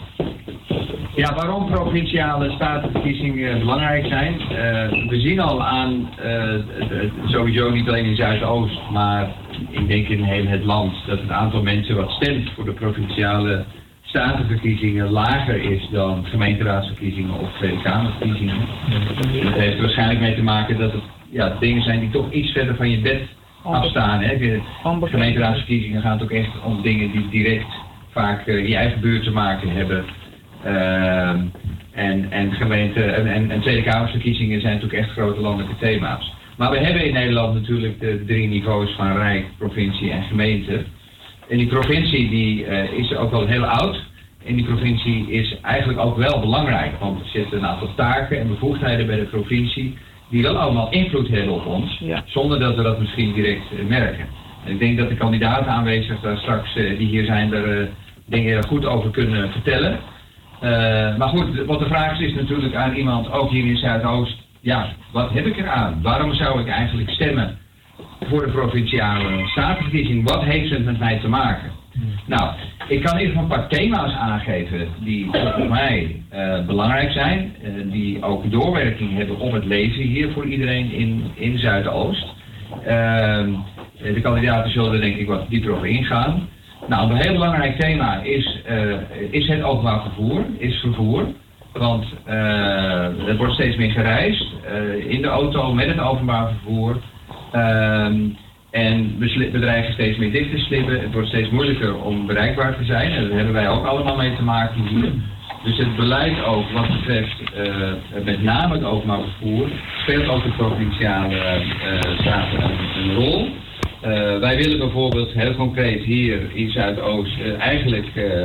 ja, waarom provinciale statenverkiezingen belangrijk zijn? Uh, we zien al aan, uh, sowieso niet alleen in Zuidoost, maar ik denk in heel het land, dat het aantal mensen wat stemt voor de provinciale statenverkiezingen lager is dan gemeenteraadsverkiezingen of Tweede Kamerverkiezingen. Dat heeft er waarschijnlijk mee te maken dat het ja, dingen zijn die toch iets verder van je bed afstaan. Hè. De gemeenteraadsverkiezingen gaan ook echt om dingen die direct vaak uh, je eigen buurt te maken hebben. Uh, en, en, gemeente, en, en Tweede Kamerverkiezingen zijn natuurlijk echt grote landelijke thema's. Maar we hebben in Nederland natuurlijk de drie niveaus van Rijk, provincie en gemeente. En die provincie die, uh, is ook al heel oud. En die provincie is eigenlijk ook wel belangrijk. Want er zitten een aantal taken en bevoegdheden bij de provincie die wel allemaal invloed hebben op ons. Ja. Zonder dat we dat misschien direct uh, merken. En ik denk dat de kandidaten aanwezig daar straks uh, die hier zijn er uh, dingen goed over kunnen vertellen. Uh, maar goed, wat de vraag is, is natuurlijk aan iemand, ook hier in Zuidoost. Ja, wat heb ik eraan? Waarom zou ik eigenlijk stemmen voor de provinciale statenverkiezing? Wat heeft het met mij te maken? Hmm. Nou, ik kan even een paar thema's aangeven die voor mij uh, belangrijk zijn. Uh, die ook doorwerking hebben op het leven hier voor iedereen in, in Zuidoost. Uh, de kandidaten zullen er denk ik wat dieper over ingaan. Nou, een heel belangrijk thema is, uh, is het openbaar vervoer, is vervoer. Want uh, er wordt steeds meer gereisd uh, in de auto met het openbaar vervoer. Uh, en we dreigen steeds meer dicht te slippen. Het wordt steeds moeilijker om bereikbaar te zijn. En daar hebben wij ook allemaal mee te maken hier. Dus het beleid ook wat betreft uh, met name het openbaar vervoer speelt ook de provinciale uh, staten een, een rol. Uh, wij willen bijvoorbeeld heel concreet hier in Zuidoost uh, eigenlijk uh,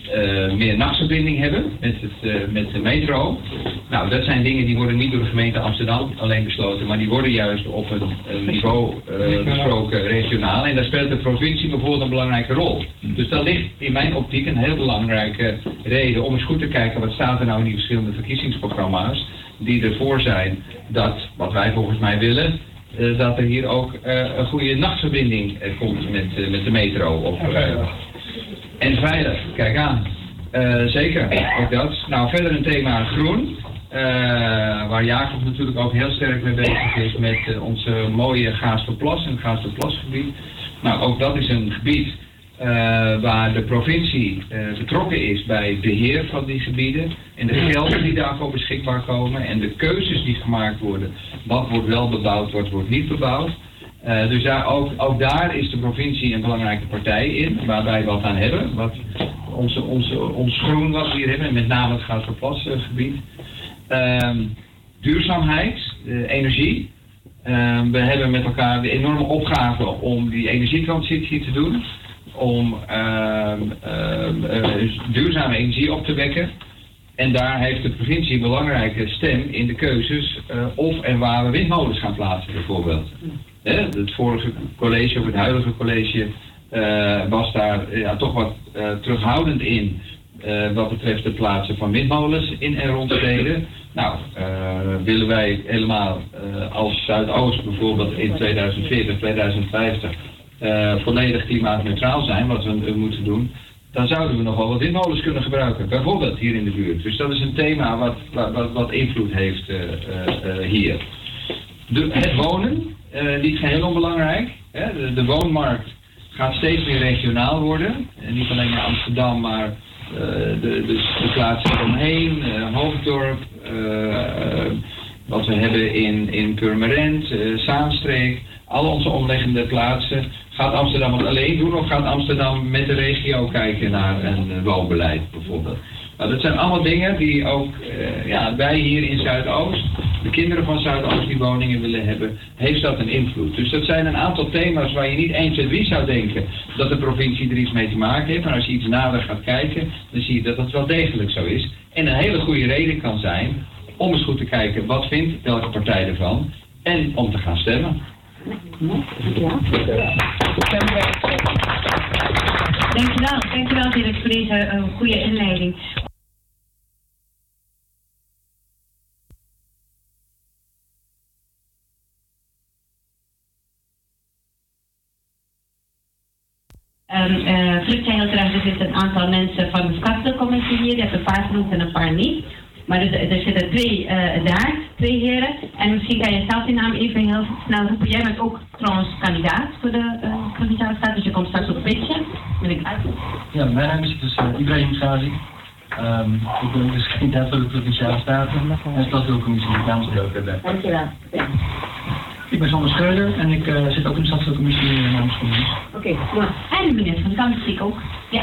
uh, meer nachtverbinding hebben met, het, uh, met de metro. Nou, dat zijn dingen die worden niet door de gemeente Amsterdam alleen besloten, maar die worden juist op een, een niveau uh, besproken regionaal. En daar speelt de provincie bijvoorbeeld een belangrijke rol. Dus dat ligt in mijn optiek een heel belangrijke reden om eens goed te kijken wat staat er nou in die verschillende verkiezingsprogramma's die ervoor zijn dat, wat wij volgens mij willen, uh, dat er hier ook uh, een goede nachtverbinding uh, komt met, uh, met de metro. Of, uh, en veilig, kijk aan. Uh, zeker, ook dat. Nou, verder een thema groen. Uh, waar Jacob natuurlijk ook heel sterk mee bezig is met uh, onze mooie Gaasterplas en het Gaasterplasgebied. Nou, ook dat is een gebied uh, waar de provincie uh, betrokken is bij het beheer van die gebieden en de gelden die daarvoor beschikbaar komen en de keuzes die gemaakt worden. Wat wordt wel bebouwd, wat wordt niet bebouwd. Uh, dus daar, ook, ook daar is de provincie een belangrijke partij in, waar wij wat aan hebben. Wat onze, onze, ons groen wat we hier hebben, met name het Gaasterplasgebied. Um, duurzaamheid, uh, energie. Um, we hebben met elkaar de enorme opgave om die energietransitie te doen. Om um, um, uh, duurzame energie op te wekken. En daar heeft de provincie een belangrijke stem in de keuzes uh, of en waar we windmolens gaan plaatsen bijvoorbeeld. He, het vorige college of het huidige college uh, was daar ja, toch wat uh, terughoudend in. Uh, wat betreft het plaatsen van windmolens in en rond steden. Nou, uh, willen wij helemaal uh, als Zuidoost bijvoorbeeld in tweeduizend veertig, tweeduizend vijftig uh, volledig klimaatneutraal zijn, wat we uh, moeten doen, dan zouden we nog wel wat windmolens kunnen gebruiken. Bijvoorbeeld hier in de buurt. Dus dat is een thema wat, wat, wat invloed heeft uh, uh, uh, hier. De, het wonen, uh, niet geheel onbelangrijk. Hè? De, de woonmarkt gaat steeds meer regionaal worden. En niet alleen in Amsterdam, maar Uh, de, de, de plaatsen eromheen, uh, Hoofddorp, uh, uh, wat we hebben in, in Purmerend, uh, Zaanstreek, al onze omliggende plaatsen. Gaat Amsterdam het alleen doen of gaat Amsterdam met de regio kijken naar een uh, woonbeleid bijvoorbeeld? Nou, dat zijn allemaal dingen die ook uh, ja, wij hier in Zuidoost, de kinderen van Zuidoost die woningen willen hebben, heeft dat een invloed. Dus dat zijn een aantal thema's waar je niet één, twee, drie zou denken dat de provincie er iets mee te maken heeft. Maar als je iets nader gaat kijken, dan zie je dat dat wel degelijk zo is. En een hele goede reden kan zijn om eens goed te kijken wat vindt welke partij ervan en om te gaan stemmen. Dankjewel, dankjewel Dirk voor deze uh, goede inleiding. Um, uh, Flip zei heel terecht, er zitten een aantal mensen van de Stadscommissie hier, je hebt een paar genoemd en een paar niet. Maar dus, er zitten twee uh, daar, twee heren. En misschien kan je zelf die naam even heel snel roepen. Jij bent ook trouwens kandidaat voor de uh, Provinciale Staten, dus je komt straks op pitchen. Ben ik uit? Ja, mijn naam is dus uh, Ibrahim Ghazi. Um, ik ben dus kandidaat voor de Provinciale Staten en Stadscommissie in Amsterdam. Dankjewel. Ja. Ik ben Sander Schreuder en ik uh, zit ook in de Stadscommissie in Amsterdam. Oké, okay, mooi. En de meneer van de Kamerstiek ook. Ja,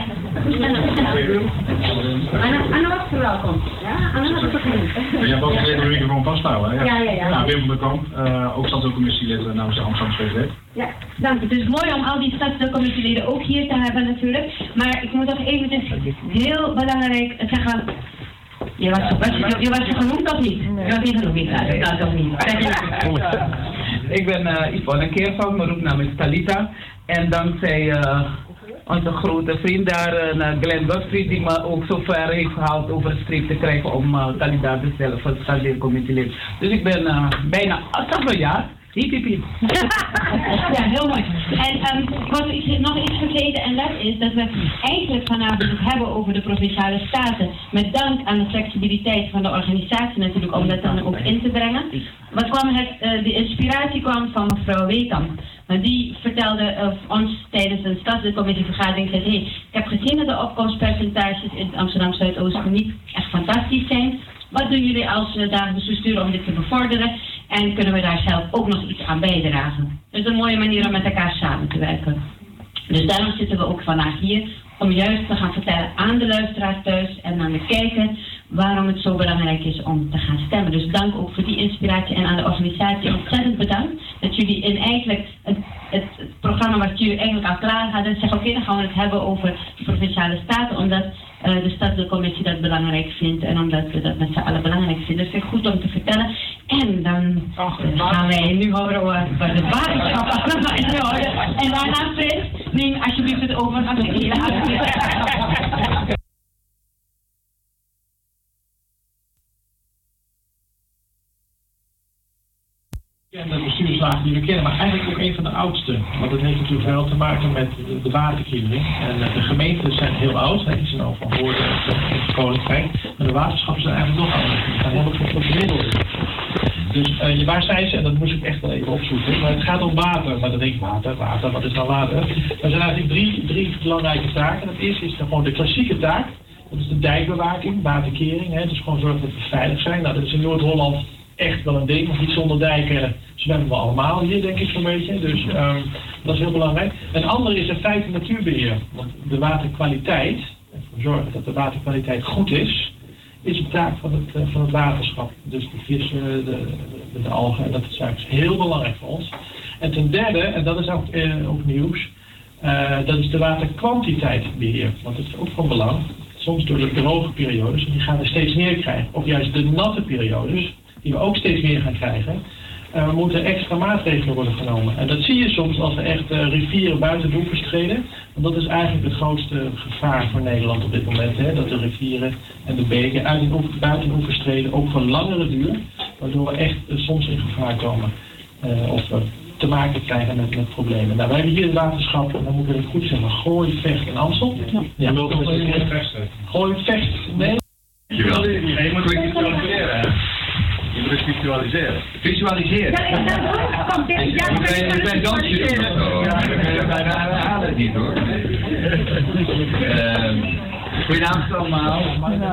Anna was verwelkomd. Ja, Anna was verwelkomd. Je hebt ook geleden de microfoon vasthouden, hè? Ja, ja, ja. Nou, Wim van der Kamp, uh, ook Stadscommissielid namens de Amsterdamse V V D. Ja, dank u. Het is mooi om al die stadscommissieleden ook hier te hebben natuurlijk. Maar ik moet toch eventjes heel belangrijk zeggen. Je was, was, je, je was genoemd of niet? Je was niet genoemd, niet. Dat toch niet. Ik ben uh, Yvonne Keerveld, mijn roepnaam is Talita. En dankzij uh, onze grote vriend daar, uh, Glenn Godfrey, die me ook zo ver heeft gehaald over het streep te krijgen om uh, kandidaat te stellen voor het stadscommissielid. Dus ik ben uh, bijna acht jaar. Hiep, hiep, hiep. Ja, heel mooi. En um, ik was iets, nog iets vergeten en dat is dat we eigenlijk vanavond het hebben over de Provinciale Staten. Met dank aan de flexibiliteit van de organisatie natuurlijk om dat dan ook in te brengen. Wat kwam het, uh, de inspiratie kwam van mevrouw Weekamp. Want die vertelde uh, ons tijdens een stadscommissievergadering, zei hey, ik heb gezien dat de opkomstpercentages in Amsterdam Zuidoost niet echt fantastisch zijn. Wat doen jullie als uh, dagelijks bestuur om dit te bevorderen? En kunnen we daar zelf ook nog iets aan bijdragen? Dus een mooie manier om met elkaar samen te werken. Dus daarom zitten we ook vandaag hier. Om juist te gaan vertellen aan de luisteraars thuis en aan de kijker waarom het zo belangrijk is om te gaan stemmen. Dus dank ook voor die inspiratie en aan de organisatie ontzettend bedankt. Dat jullie in eigenlijk het, het, het programma wat jullie eigenlijk al klaar hadden, zeggen oké, okay, dan gaan we het hebben over de Provinciale Staten. Omdat uh, de commissie dat belangrijk vindt en omdat we dat met z'n allen belangrijk vinden. Dus het is goed om te vertellen. En dan oh, gaan wij nu horen over de waterschap. En daarna, Frits, neem alsjeblieft het over van de hele actie. En de bestuurslagen die we kennen, maar eigenlijk ook een van de oudste. Want dat heeft natuurlijk wel te maken met de, de waterkering. En uh, de gemeenten zijn heel oud, hè, die zijn al van voor het Koninkrijk. Maar de waterschappen zijn eigenlijk nog ouder. Die gaan helemaal voor het middel. Dus uh, waar zijn ze? En dat moest ik echt wel even opzoeken. Maar het gaat om water. Maar dan denk ik, water, water, wat is nou water? Er zijn eigenlijk drie, drie belangrijke taken. Het eerste is gewoon de klassieke taak. Dat is de dijkbewaking, waterkering. Hè. Dus gewoon zorgen dat we veilig zijn. Nou, dat is in Noord-Holland echt wel een ding. Want niet zonder dijken zwemmen we allemaal hier, denk ik zo'n beetje. Dus um, dat is heel belangrijk. Een andere is in feite natuurbeheer. Want de waterkwaliteit, ervoor zorgen dat de waterkwaliteit goed is, is een taak van het, uh, van het waterschap. Dus de vissen, de, de, de algen, en dat is eigenlijk heel belangrijk voor ons. En ten derde, en dat is ook, uh, ook nieuws, uh, dat is de waterkwantiteitsbeheer. Want dat is ook van belang. Soms door de droge periodes, en die gaan we steeds meer krijgen. Of juist de natte periodes, die we ook steeds meer gaan krijgen. Uh, we moeten extra maatregelen worden genomen. En dat zie je soms als we echt uh, rivieren buiten de oevers treden. Want dat is eigenlijk het grootste gevaar voor Nederland op dit moment. Hè? Dat de rivieren en de beken uit de oever, buiten de oevers treden, ook voor langere duur. Waardoor we echt uh, soms in gevaar komen. Uh, of we te maken krijgen met, met problemen. Nou, wij hebben hier het waterschap, en dan moet ik het goed zeggen, Gooi, Vecht en Amstel. Ja, ja. Wilt toch een keer vechten? Gooi, Vecht, nee. Je wil je moet visualiseren, hè? Je moet het visualiseren. Visualiseren? Ja, ik ben dansje. Wij halen het niet, hoor. Goedenavond allemaal.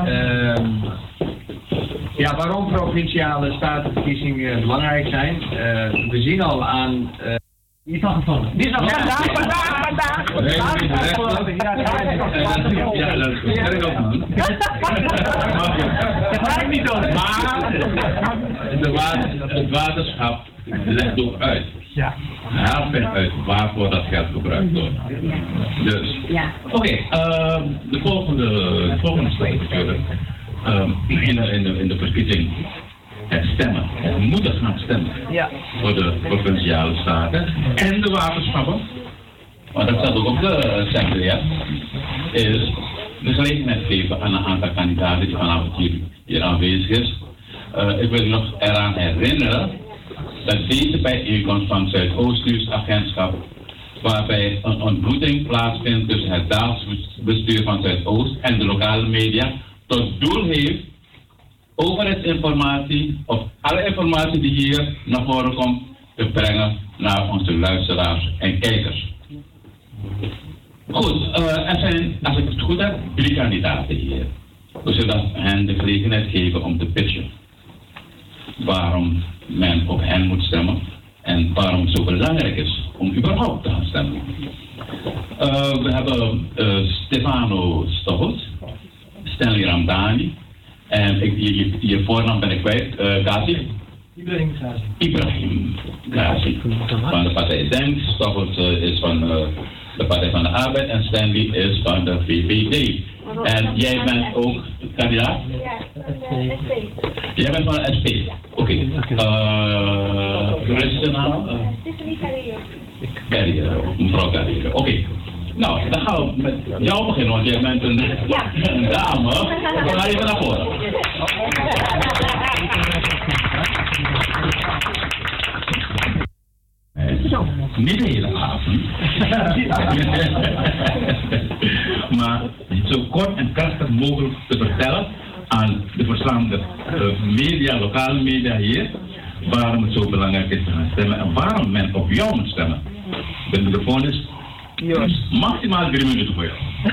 Ja, waarom provinciale statenverkiezingen belangrijk zijn? Uh, we zien al aan... Uh, die is al gevallen. Die is al gevallen. Ja, vandaag, vandaag, vandaag. Ja, dat is goed. Dat is ook doen. Dat maakt niet door. Maar het waterschap legt ook uit. Ja. Haalt men uit waarvoor dat geld gebruikt wordt. Dus, oké, okay, uh, de volgende, de volgende stap natuurlijk. Um, in, de, in, de, in de verkiezing het stemmen. We moeten gaan stemmen ja. voor de provinciale staten en de waterschappen. Maar dat staat ook op de secretaria. Is de gelegenheid geven aan een aantal kandidaten die vanavond hier, hier aanwezig is. Uh, ik wil u nog eraan herinneren dat deze bijeenkomst van Zuidoost-Nieuwsagentschap, waarbij een ontmoeting plaatsvindt tussen het dagelijks bestuur van Zuidoost en de lokale media, tot doel heeft overheidsinformatie of alle informatie die hier naar voren komt te brengen naar onze luisteraars en kijkers. Goed, uh, er zijn, als ik het goed heb, drie kandidaten hier. We zullen hen de gelegenheid geven om te pitchen. Waarom men op hen moet stemmen en waarom het zo belangrijk is om überhaupt te gaan stemmen. Uh, we hebben uh, Stefano Stoffels, Stanley Ramdani en ik, je, je, je voornaam ben ik kwijt, uh, Ghazi? Ibrahim Ghazi. Ibrahim Ghazi van de partij Denk. Stoffels uh, is van uh, de Partij van de Arbeid en Stanley is van de V V D. En jij bent ook kandidaat? Ja, van de S P. Jij bent van de S P? Oké. Hoe is de naam? Tiffany Carrière. Carrière, mevrouw Carrière. Oké. Okay. Nou, dan gaan we met jou beginnen, want jij bent een, ja. een dame. We gaan even naar voren. Niet de hele avond. Maar zo kort en krachtig mogelijk te vertellen aan de verzamelde uh, media, lokale media hier, waarom het zo belangrijk is te gaan stemmen en waarom men op jou moet stemmen. De microfoon is maximaal drie minuten voor jou.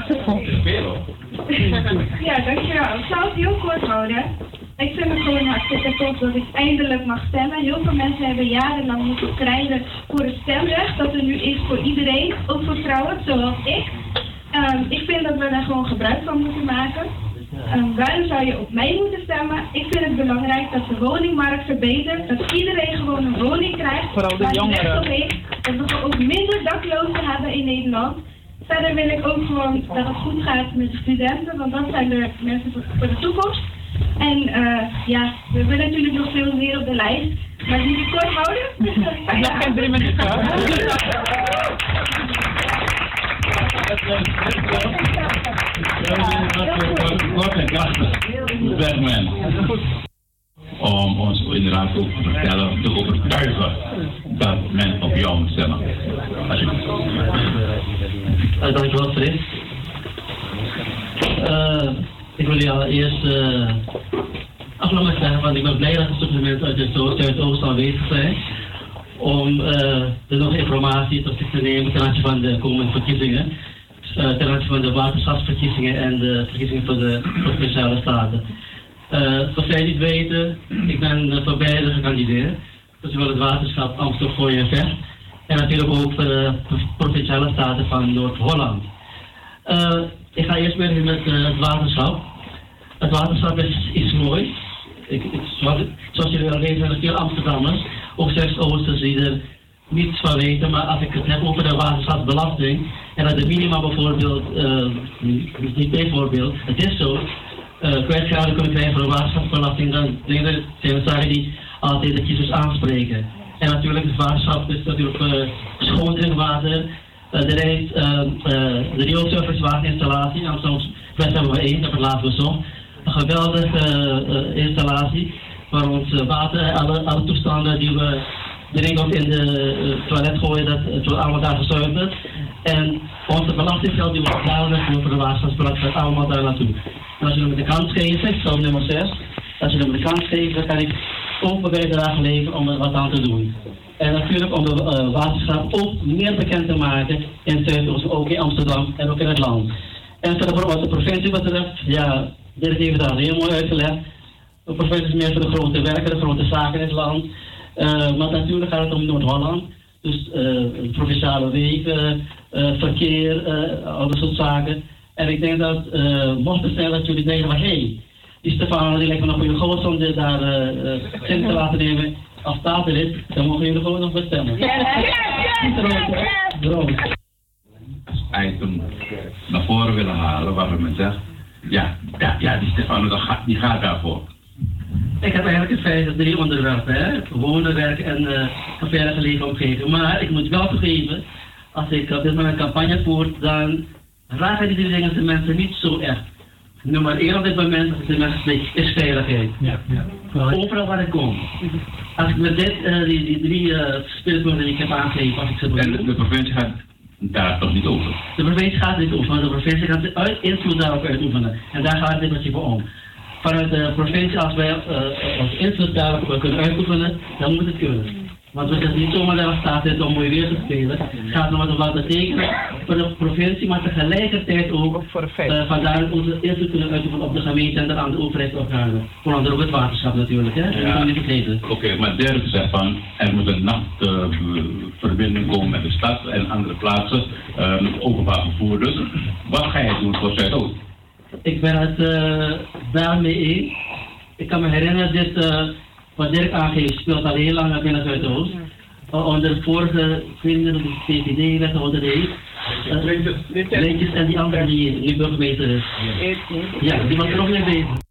Ja, dankjewel. Ik zal het heel kort houden. Ik vind het gewoon hartstikke tof dat ik eindelijk mag stemmen. Heel veel mensen hebben jarenlang moeten strijden voor het stemrecht. Dat er nu is voor iedereen, ook voor vrouwen, zoals ik. Um, ik vind dat we daar gewoon gebruik van moeten maken. Um, waarom zou je op mij moeten stemmen? Ik vind het belangrijk dat de woningmarkt verbetert. Dat iedereen gewoon een woning krijgt. Vooral de jongeren. Dat we ook minder daklozen hebben in Nederland. Verder wil ik ook gewoon dat het goed gaat met de studenten, want dat zijn de mensen voor, voor de toekomst. En uh, ja, we hebben natuurlijk nog veel meer op de lijst, maar die we kort houden. Ik heb geen drie minuten. Kort en krachtig. Bergman. Om ons inderdaad ook te vertellen, te overtuigen dat men op jou moet stemmen. Alsjeblieft. Uh, dankjewel, Fred. Uh, ik wil je allereerst uh, aflopend zeggen, want ik ben blij dat de supplementen uit het Zuidoosten aanwezig zijn. Om uh, de nog informatie tot zich te nemen ten aanzien van de komende verkiezingen. Uh, ten aanzien van de waterschapsverkiezingen en de verkiezingen voor de provinciale staten. Uh, zoals jij niet weten, ik ben uh, voor beide gekandideerd. Dus zowel het waterschap Amsterdam, Gooi en Vecht. En natuurlijk ook voor de provinciale staten van Noord-Holland. Uh, ik ga eerst beginnen met uh, het waterschap. Het waterschap is iets moois. Ik, ik, zoals, zoals jullie al weten zijn er veel Amsterdammers, ook zes Oosters die er niets van weten. Maar als ik het heb over de waterschapsbelasting en dat de minima bijvoorbeeld, uh, niet bijvoorbeeld, het is zo. Uh, kwijtschade kunnen krijgen voor de waterschapsbelasting, dan zijn er zaken die altijd de kiezers aanspreken. En natuurlijk, het waterschap is natuurlijk uh, schoon drinkwater. Uh, er is uh, uh, de rioolservice waterinstallatie in Amsterdam West hebben we één, dat hebben we laatst bezocht. Een geweldige uh, installatie waar ons uh, water, alle, alle toestanden die we dringend in de uh, toilet gooien, dat het wordt allemaal daar gezuiverd. En onze belastinggeld die wordt dadelijk voor de waterschapsbelasting gaat allemaal daar naartoe. En als je hem de kans geeft, ik zou nummer zes, als je hem de kans geeft, dan kan ik ook een bijdrage leveren om er wat aan te doen. En natuurlijk om de uh, waterschap ook meer bekend te maken in Zuidoost, ook in Amsterdam en ook in het land. En verder wat de provincie betreft, ja, Dirk heeft het al heel mooi uitgelegd. De provincie is meer voor de grote werken, de grote zaken in het land. Uh, maar natuurlijk gaat het om Noord-Holland. Dus uh, provinciale wegen, uh, verkeer, uh, al dat soort zaken. En ik denk dat, uh, mocht het zijn dat jullie denken van, hé, hey, die Stefano die lijkt me nog goede goos om dit daar uh, uh, in te laten nemen als statenlid, dan mogen jullie gewoon nog bestemmen. Item naar voren willen halen waarvan men zegt, ja, ja, ja die Stefano die gaat daarvoor. Ik heb eigenlijk in feite drie onderwerpen, hè? Wonen, werk en uh, een veilige leefomgeving. Maar ik moet wel toegeven, als ik op dit moment een campagne voer, dan raken die dingen de mensen niet zo echt. Nummer één op dit moment, als ik de mensen spreek, is veiligheid. Ja, ja. Overal waar ik kom. Als ik met dit, uh, die, die drie uh, speelpunten die ik heb aangegeven, als ik ze bedoel. En de, de provincie gaat daar toch niet over? De provincie gaat niet over, maar de provincie gaat uit invloed daarop uitoefenen. En daar gaat het in principe om. Vanuit de provincie, als wij uh, ons invloed daarop kunnen uitoefenen, dan moet het kunnen. Want we zitten niet zomaar daar staat om mooi weer te spelen. Het gaat nog wat wat betekenen voor de provincie, maar tegelijkertijd ook uh, vandaar onze invloed kunnen uitoefenen op de gemeente en de andere overheidsorganen. Onder andere ook het waterschap natuurlijk, hè? Dat ja. moet je niet vergeten. Oké, okay, maar Dirk zegt van, er moet een nachtverbinding uh, komen met de stad en andere plaatsen, uh, met openbaar vervoer. Dus wat ga je doen voor Zuidoost? Ik ben het uh, daarmee eens. Ik kan me herinneren, dit, uh, wat Dirk aangeeft, speelt al heel lang binnen Zuidoost. Uh, onder de vorige, ik weet niet of het C V D werd, wat het heet. Uh, Leentjes en die andere die nu burgemeester is. Ja, die was er ook mee bezig.